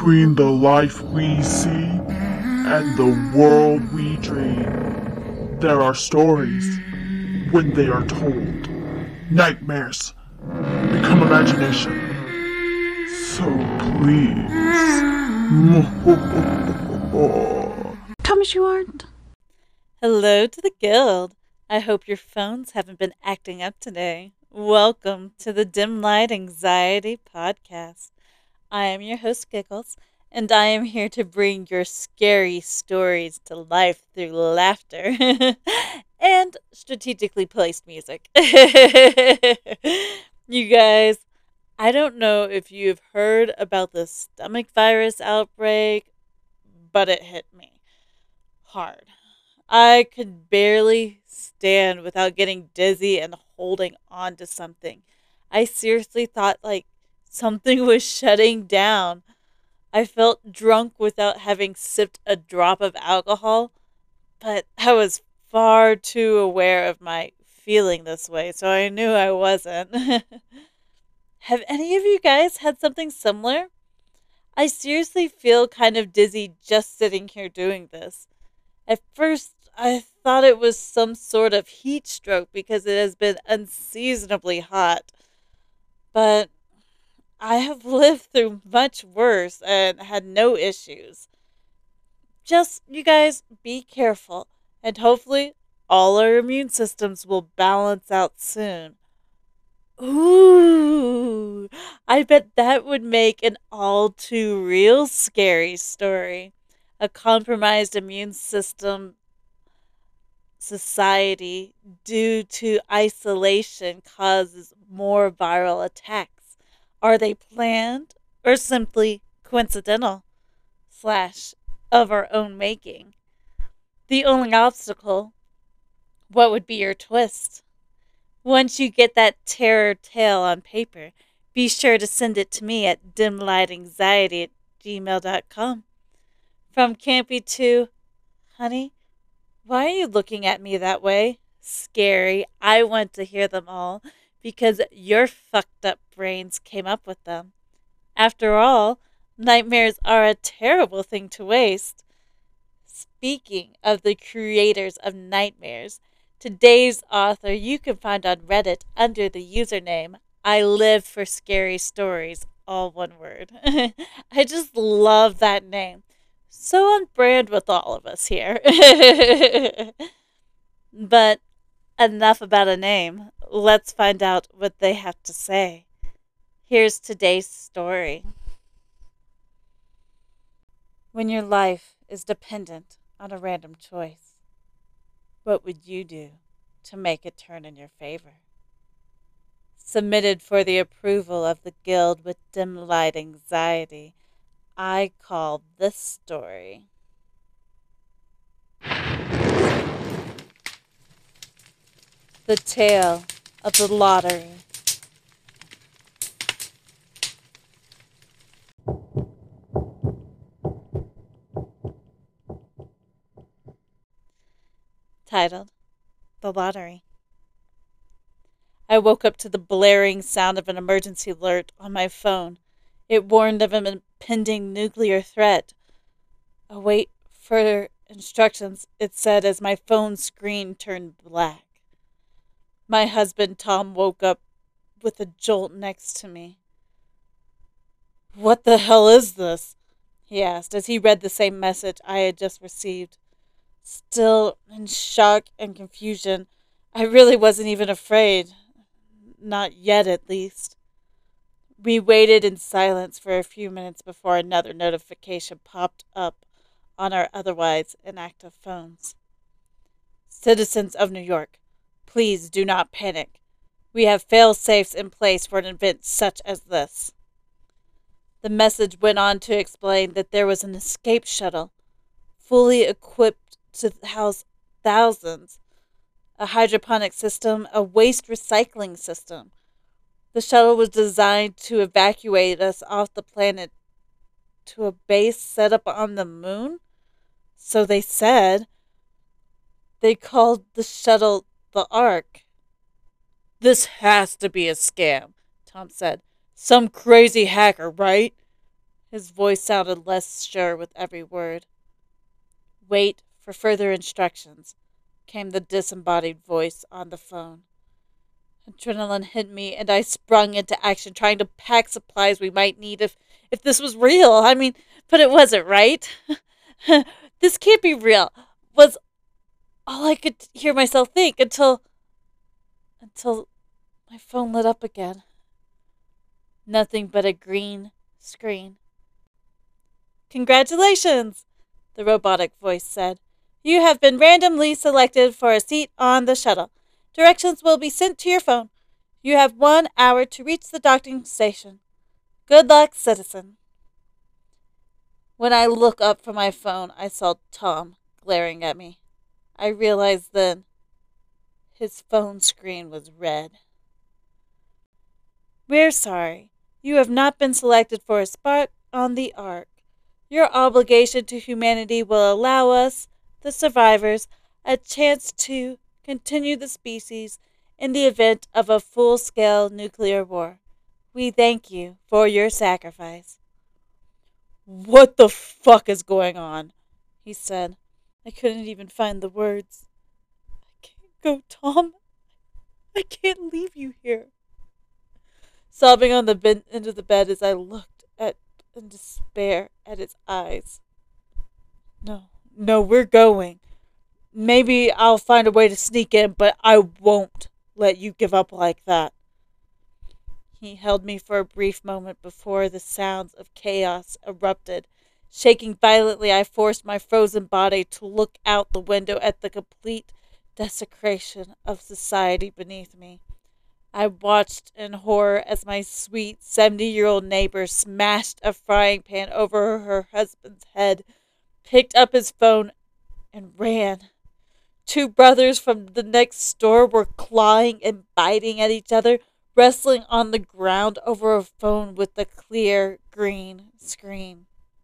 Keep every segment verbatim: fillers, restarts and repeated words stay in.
Between the life we see and the world we dream, there are stories. When they are told, nightmares become imagination. So please. Thomas, you aren't. Hello to the guild. I hope your phones haven't been acting up today. Welcome to the Dim Light Anxiety Podcast. I am your host, Giggles, and I am here to bring your scary stories to life through laughter and strategically placed music. You guys, I don't know if you've heard about the stomach virus outbreak, but it hit me hard. I could barely stand without getting dizzy and holding on to something. I seriously thought like something was shutting down. I felt drunk without having sipped a drop of alcohol, but I was far too aware of my feeling this way, so I knew I wasn't. Have any of you guys had something similar? I seriously feel kind of dizzy just sitting here doing this. At first, I thought it was some sort of heat stroke because it has been unseasonably hot. But I have lived through much worse and had no issues. Just, you guys, be careful, and hopefully all our immune systems will balance out soon. Ooh, I bet that would make an all too real scary story. A compromised immune system society due to isolation causes more viral attacks. Are they planned or simply coincidental slash of our own making? The only obstacle, what would be your twist? Once you get that terror tale on paper, be sure to send it to me at dimlightanxiety at gmail dot com. From Campy to, honey, why are you looking at me that way? Scary. I want to hear them all because your fucked up brains came up with them. After all, nightmares are a terrible thing to waste. Speaking of the creators of nightmares, today's author you can find on Reddit under the username I Live for Scary Stories, all one word. I just love that name. So on brand with all of us here. But enough about a name. Let's find out what they have to say. Here's today's story. When your life is dependent on a random choice, what would you do to make it turn in your favor? Submitted for the approval of the Guild with Dim Light Anxiety, I call this story The Tale of the Lottery. Titled The Lottery. I woke up to the blaring sound of an emergency alert on my phone. It warned of an impending nuclear threat. Await further instructions, it said as my phone screen turned black. My husband, Tom, woke up with a jolt next to me. "What the hell is this?" he asked as he read the same message I had just received. Still in shock and confusion, I really wasn't even afraid. Not yet, at least. We waited in silence for a few minutes before another notification popped up on our otherwise inactive phones. Citizens of New York, please do not panic. We have fail-safes in place for an event such as this. The message went on to explain that there was an escape shuttle, fully equipped to house thousands, a hydroponic system, a waste recycling system. The shuttle was designed to evacuate us off the planet to a base set up on the moon. So they said. They called the shuttle the Ark. "This has to be a scam," Tom said. "Some crazy hacker, right?" His voice sounded less sure with every word. "Wait for further instructions," came the disembodied voice on the phone. Adrenaline hit me, and I sprung into action, trying to pack supplies we might need if, if this was real. I mean, but it wasn't, right? This can't be real, was all I could hear myself think until... until my phone lit up again. Nothing but a green screen. "Congratulations," the robotic voice said. "You have been randomly selected for a seat on the shuttle. Directions will be sent to your phone. You have one hour to reach the docking station. Good luck, citizen." When I looked up from my phone, I saw Tom glaring at me. I realized then his phone screen was red. "We're sorry. You have not been selected for a spot on the Ark. Your obligation to humanity will allow us, the survivors, a chance to continue the species in the event of a full-scale nuclear war. We thank you for your sacrifice." "What the fuck is going on?" he said. I couldn't even find the words. "I can't go, Tom. I can't leave you here." Sobbing on the bed, into the bed as I looked at in despair at his eyes. No, no, we're going. Maybe I'll find a way to sneak in, but I won't let you give up like that." He held me for a brief moment before the sounds of chaos erupted. Shaking violently, I forced my frozen body to look out the window at the complete desecration of society beneath me. I watched in horror as my sweet seventy-year-old neighbor smashed a frying pan over her husband's head, picked up his phone, and ran. Two brothers from the next store were clawing and biting at each other, wrestling on the ground over a phone with the clear green screen.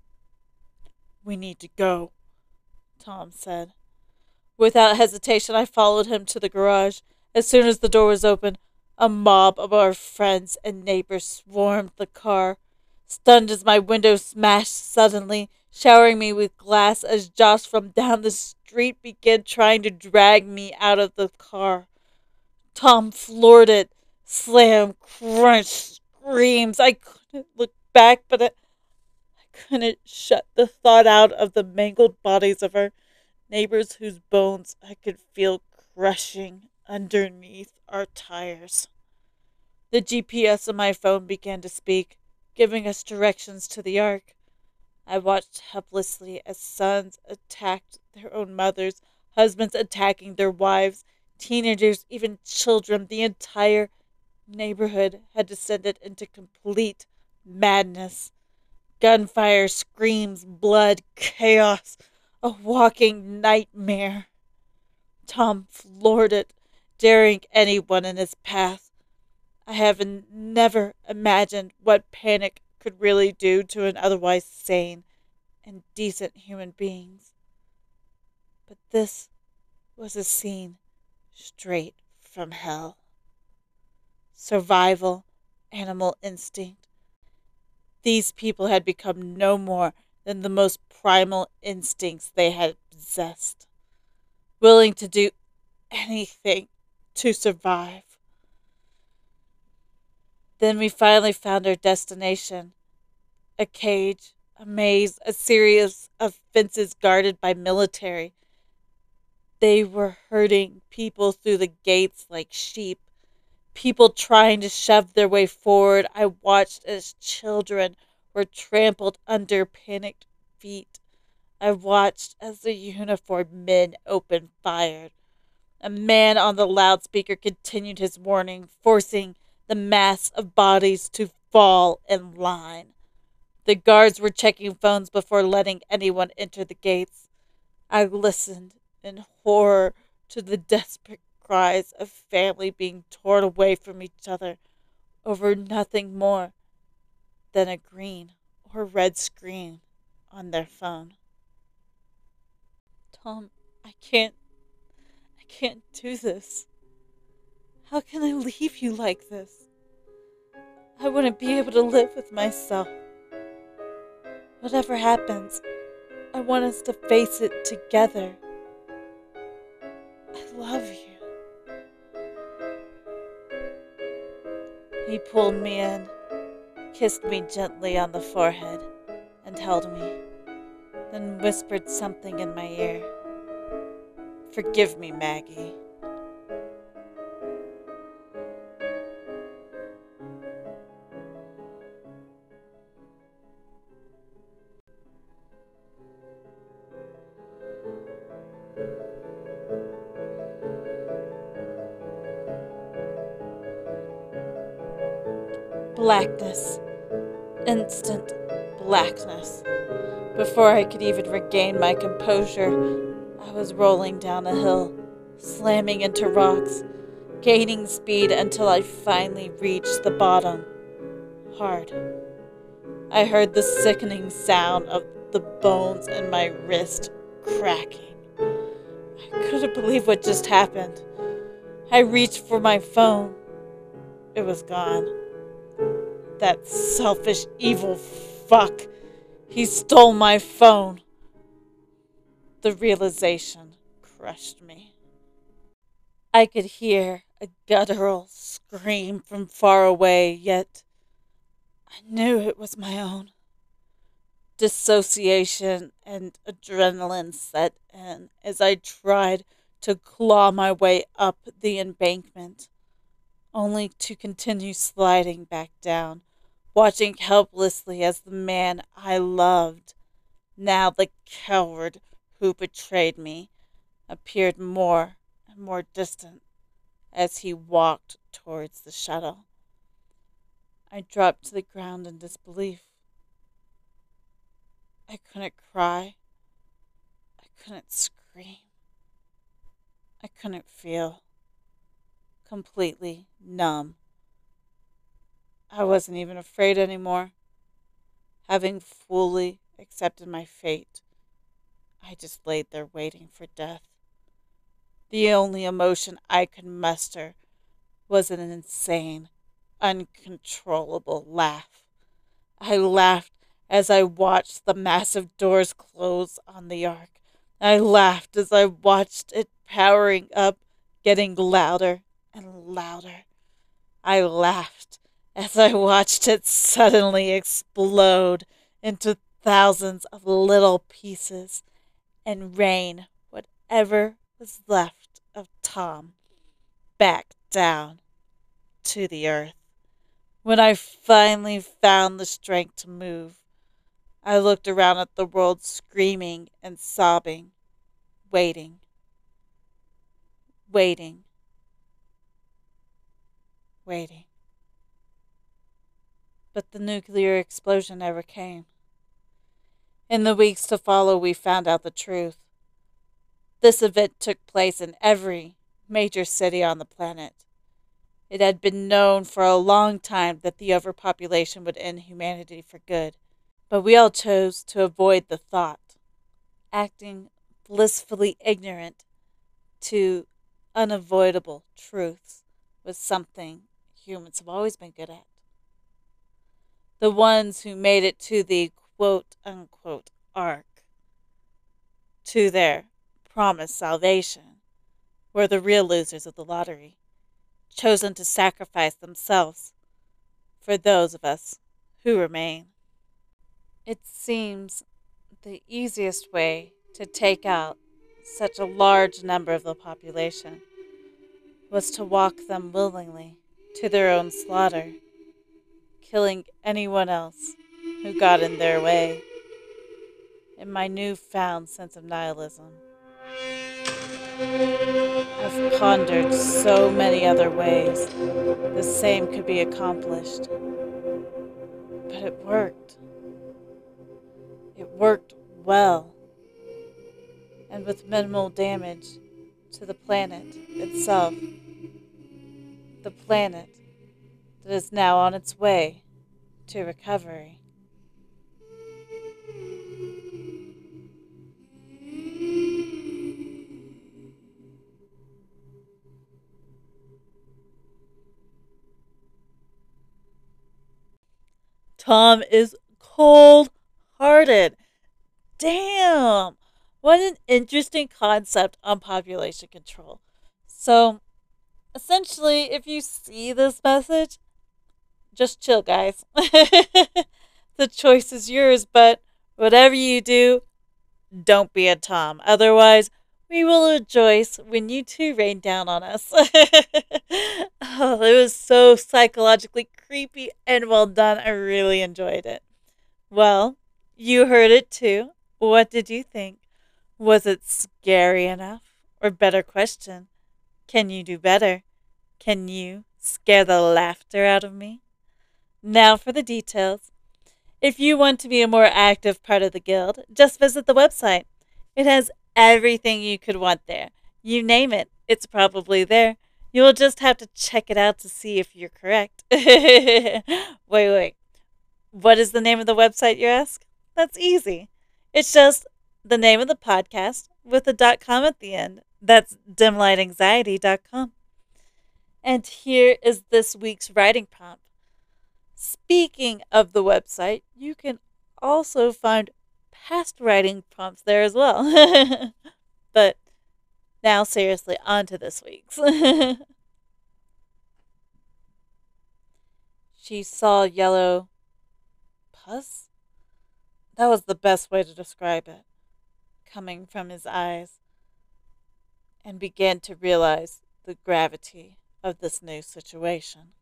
"We need to go," Tom said. Without hesitation, I followed him to the garage. As soon as the door was open, a mob of our friends and neighbors swarmed the car. Stunned as my window smashed suddenly, showering me with glass as Josh from down the street began trying to drag me out of the car. Tom floored it. Slam, crunch, screams. I couldn't look back, but I, I couldn't shut the thought out of the mangled bodies of our neighbors whose bones I could feel crushing underneath our tires. The G P S on my phone began to speak, giving us directions to the Ark. I watched helplessly as sons attacked their own mothers, husbands attacking their wives, teenagers, even children. The entire neighborhood had descended into complete madness. Gunfire, screams, blood, chaos, a walking nightmare. Tom floored it, daring anyone in his path. I have never imagined what panic could really do to an otherwise sane and decent human being. But this was a scene straight from hell. Survival, animal instinct. These people had become no more than the most primal instincts they had possessed, willing to do anything to survive. Then we finally found our destination. A cage, a maze, a series of fences guarded by military. They were herding people through the gates like sheep. People trying to shove their way forward. I watched as children were trampled under panicked feet. I watched as the uniformed men opened fire. A man on the loudspeaker continued his warning, forcing the mass of bodies to fall in line. The guards were checking phones before letting anyone enter the gates. I listened in horror to the desperate cries of family being torn away from each other over nothing more than a green or red screen on their phone. Tom, I can't, I can't do this. How can I leave you like this? I wouldn't be able to live with myself. Whatever happens, I want us to face it together. I love you. He pulled me in, kissed me gently on the forehead, and held me, then whispered something in my ear. Forgive me, Maggie. Blackness. Instant blackness. Before I could even regain my composure, I was rolling down a hill, slamming into rocks, gaining speed until I finally reached the bottom. Hard. I heard the sickening sound of the bones in my wrist cracking. I couldn't believe what just happened. I reached for my phone. It was gone. That selfish, evil fuck. He stole my phone. The realization crushed me. I could hear a guttural scream from far away, yet I knew it was my own. Dissociation and adrenaline set in as I tried to claw my way up the embankment, only to continue sliding back down, watching helplessly as the man I loved, now the coward who betrayed me, appeared more and more distant as he walked towards the shuttle. I dropped to the ground in disbelief. I couldn't cry. I couldn't scream. I couldn't feel. Completely numb. I wasn't even afraid anymore. Having fully accepted my fate, I just laid there waiting for death. The only emotion I could muster was an insane, uncontrollable laugh. I laughed as I watched the massive doors close on the Ark. I laughed as I watched it powering up, getting louder and louder. I laughed as I watched it suddenly explode into thousands of little pieces and rain whatever was left of Tom back down to the earth. When I finally found the strength to move, I looked around at the world screaming and sobbing, waiting, waiting, waiting. But the nuclear explosion never came. In the weeks to follow, we found out the truth. This event took place in every major city on the planet. It had been known for a long time that the overpopulation would end humanity for good, but we all chose to avoid the thought, acting blissfully ignorant to unavoidable truths was something humans have always been good at. The ones who made it to the quote-unquote Ark, to their promised salvation, were the real losers of the lottery, chosen to sacrifice themselves for those of us who remain. It seems the easiest way to take out such a large number of the population was to walk them willingly to their own slaughter, killing anyone else who got in their way. In my newfound sense of nihilism, I've pondered so many other ways the same could be accomplished. But it worked. It worked well, and with minimal damage to the planet itself. The planet that is now on its way to recovery. Tom is cold hearted. Damn! What an interesting concept on population control. So, essentially, if you see this message, just chill, guys. The choice is yours, but whatever you do, don't be a Tom. Otherwise, we will rejoice when you too rain down on us. Oh, it was so psychologically creepy and well done. I really enjoyed it. Well, you heard it too. What did you think? Was it scary enough? Or better question, can you do better? Can you scare the laughter out of me? Now for the details. If you want to be a more active part of the guild, just visit the website. It has everything you could want there. You name it, it's probably there. You'll just have to check it out to see if you're correct. wait, wait. What is the name of the website, you ask? That's easy. It's just the name of the podcast with a .com at the end. That's dim light anxiety dot com. And here is this week's writing prompt. Speaking of the website, you can also find past writing prompts there as well. But now, seriously, on to this week's. She saw yellow pus? That was the best way to describe it, coming from his eyes, and began to realize the gravity of this new situation.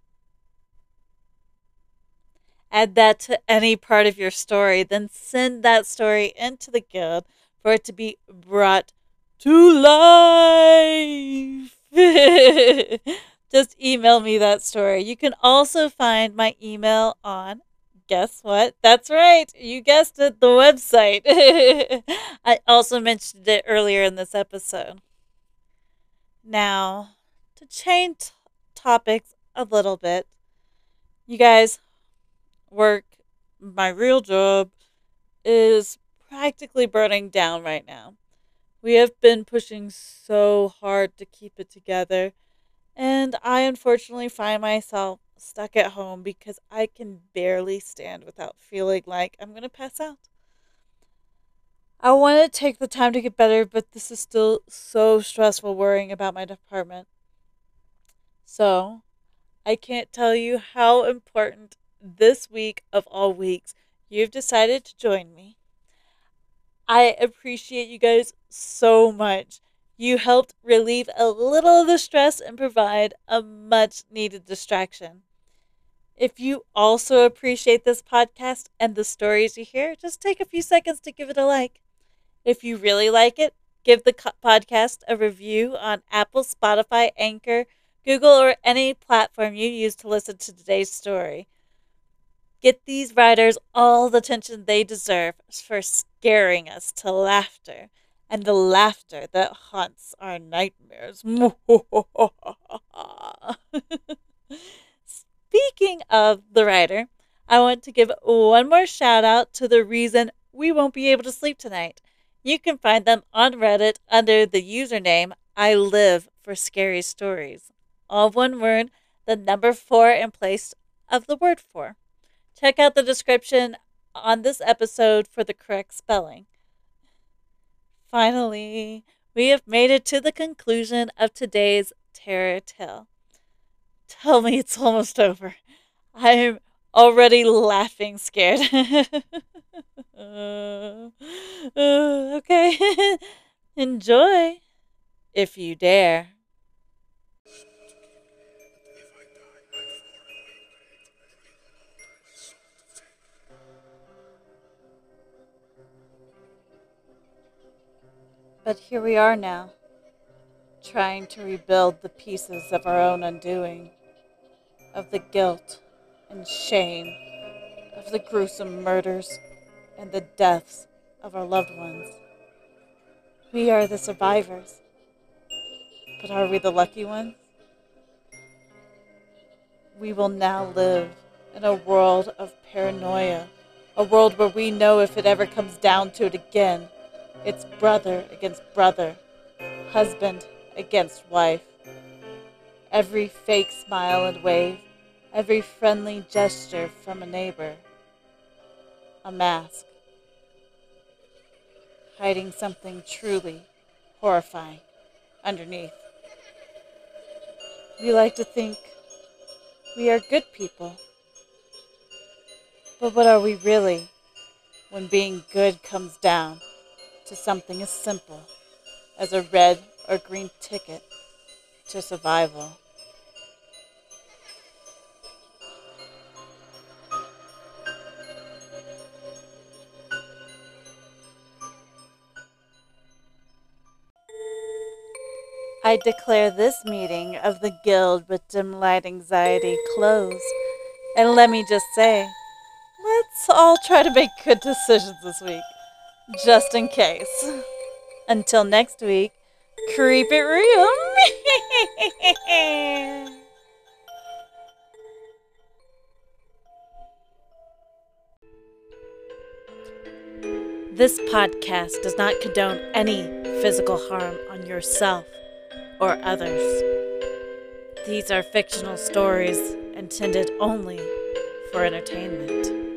Add that to any part of your story, then send that story into the guild for it to be brought to life. Just email me that story. You can also find my email on, guess what? That's right. You guessed it, the website. I also mentioned it earlier in this episode. Now, to change t- topics a little bit, you guys, work, my real job, is practically burning down right now. We have been pushing so hard to keep it together, and I unfortunately find myself stuck at home because I can barely stand without feeling like I'm going to pass out. I want to take the time to get better, but this is still so stressful worrying about my department. So, I can't tell you how important this week of all weeks you've decided to join me. I appreciate you guys so much. You helped relieve a little of the stress and provide a much needed distraction. If you also appreciate this podcast and the stories you hear, just take a few seconds to give it a like. If you really like it, give the co- podcast a review on Apple, Spotify, Anchor, Google, or any platform you use to listen to today's story. Get these writers all the attention they deserve for scaring us to laughter, and the laughter that haunts our nightmares. Speaking of the writer, I want to give one more shout out to the reason we won't be able to sleep tonight. You can find them on Reddit under the username I Live for Scary Stories. All one word, the number four in place of the word for. Check out the description on this episode for the correct spelling. Finally, we have made it to the conclusion of today's terror tale. Tell me it's almost over. I'm already laughing scared. uh, uh, okay. Enjoy, if you dare. But here we are now, trying to rebuild the pieces of our own undoing, of the guilt and shame, of the gruesome murders and the deaths of our loved ones. We are the survivors, but are we the lucky ones? We will now live in a world of paranoia, a world where we know if it ever comes down to it again, it's brother against brother, husband against wife. Every fake smile and wave, every friendly gesture from a neighbor. a mask, hiding something truly horrifying underneath. We like to think we are good people. But what are we really when being good comes down to something as simple as a red or green ticket to survival? I declare this meeting of the Guild with Dim Light Anxiety closed. And let me just say, let's all try to make good decisions this week, just in case. Until next week, keep it real. This podcast does not condone any physical harm on yourself or others. These are fictional stories intended only for entertainment.